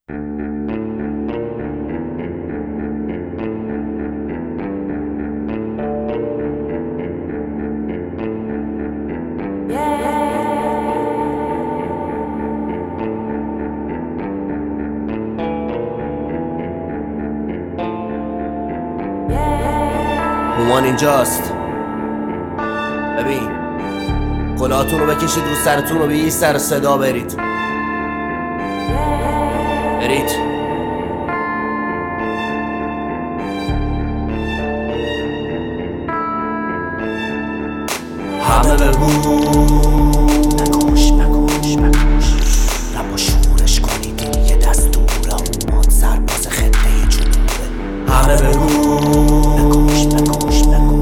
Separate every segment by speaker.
Speaker 1: هومان اینجاست. ببین کلاهاتون رو بکشید رو سرتون و به این سر صدا برید. همه بگو بکش رب و شورش کنید این یه دستور هومان سرباز خطه جنوبه. همه بگو بکش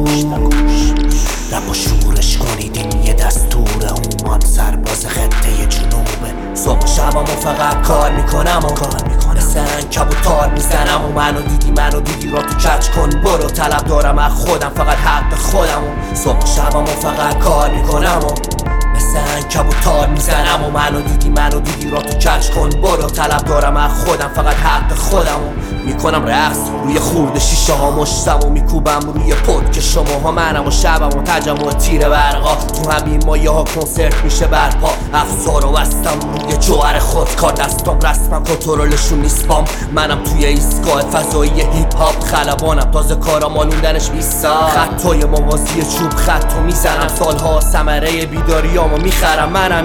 Speaker 1: رب و شورش کنید این یه دستور هومان سرباز خطه جنوبه. صبح شبامو فقط کار میکنم مثل کبوتار میزنم و منو دیدی را تو کچ کن برو. طلب دارم از خودم فقط حق خودم و صبح شبامو فقط کار میکنم مثل کبوتار میزنم و منو دیدی را تو کچ کن برو. طلب دارم از خودم فقط حق خودم و میکنم رقص روی خورده شیشه ها مشتم و میکوبم روی پد که شماها منم و شبم و تجمع تیر برقا. تو همین مایه ها کنسرت میشه برپا. افزار و بستم روی جوهر خود کار دستام رسما کنترلشون نیست بام. منم توی ایستگاه فضایی هیپ هاپ خلبانم تازه کارا مالوندنش 20 سال. خطای موازی چوب خطو میزنم سالها ثمره بیداریامو میخرم. منم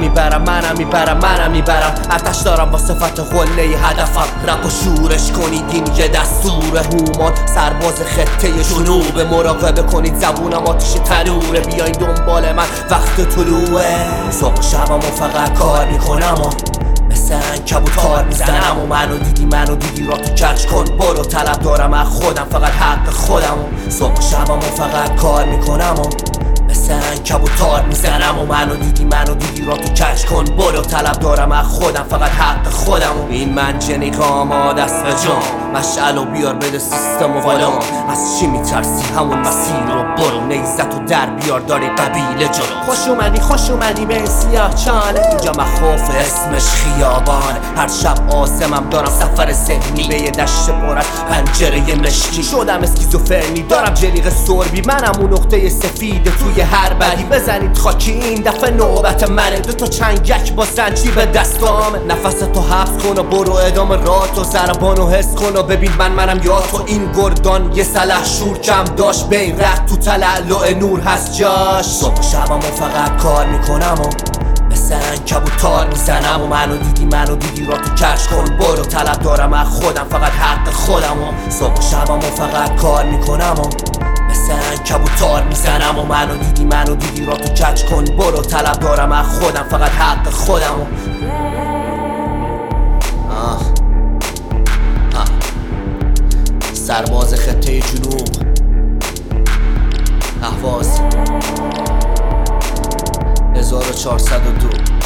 Speaker 1: میبرم آتش دارم با صفت قله هدفم. رپ و شورش کنید این یه دستور هومان سرباز خطه جنوب. مراقبه کنید زبونم آتش تنوره. بیاین دنبال من وقت طلوعه. صبح شبمو فقط کار میکنم مثل کبوتار میزنم و منو دیدی را تو کچ کن برو. طلب دارم از خودم فقط حق خودم و صبح شبمو فقط کار میکنم مثل کبوتار میزنم و منو دیدی را تو کچ کن برو. طلب دارم از خودم فقط حق خودم و این منجنیق آماده است به جام. مشعل و بیار بده سیستم و والام. از چی میترسی همون مسیر رو برو. نیزت و در بیار داری قبیله جلو. خوش اومدی به سیاه چانه. اینجا مخوف اسمش خیابانه. هر شب آسمم دارم سفر ذهنی به یه دشت پر از پنجره مشکی. شدم اسکیزوفرنی دارم جلیق سربی. منم اون نقطه سفید توی هر بدی. بزنید خاکی این دفعه نوبت منه. دوتا چنگک با زنجیر به دستامه. نفستو حبس کن و برو ادامه راه تو. ضربانو حس کن و ببین منم یا تو. این گردان یه سلح شور کم داشت بین رخت تو تلالو نور هست جاش. صبح شبمو فقط کار میکنم مثل کبوتار میزنم و منو دیدی را تو کچ کن برو. طلب دارم از خودم فقط حق خودم و صبح شبمو فقط کار میکنم مثل کبوتار میزنم و منو دیدی را تو کچ کن برو. طلب دارم از خودم فقط حق خودم و سرباز خطه جنوب اهواز 1402